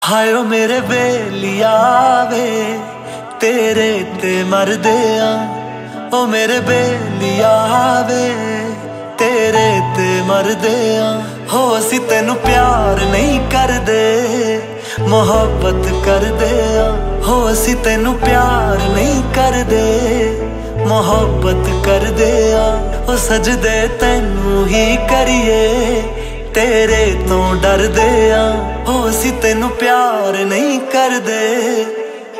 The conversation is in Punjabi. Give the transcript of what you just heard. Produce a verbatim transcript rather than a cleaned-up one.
ਹਾਏ ਓ ਮੇਰੇ ਬੇਲੀਆ ਵੇ ਤੇਰੇ ਤੇ ਮਰਦੇ ਆ। ਓ ਮੇਰੇ ਬੇਲੀਆ ਵੇ ਤੇਰੇ ਤੇ ਮਰਦੇ ਆ। ਹੋ ਅਸੀਂ ਤੈਨੂੰ ਪਿਆਰ ਨਹੀਂ ਕਰਦੇ ਮੁਹੱਬਤ ਕਰਦੇ ਆ। ਹੋ ਅਸੀਂ ਤੈਨੂੰ ਪਿਆਰ ਨਹੀਂ ਕਰਦੇ ਮੁਹੱਬਤ ਕਰਦੇ ਆ। ਓ ਸਜਦੇ ਤੈਨੂੰ ਹੀ ਕਰੀਏ ਤੇਰੇ ਤੋਂ ਡਰਦੇ ਆ। ਹੋ ਅਸੀਂ ਤੈਨੂੰ ਪਿਆਰ ਨਹੀਂ ਕਰਦੇ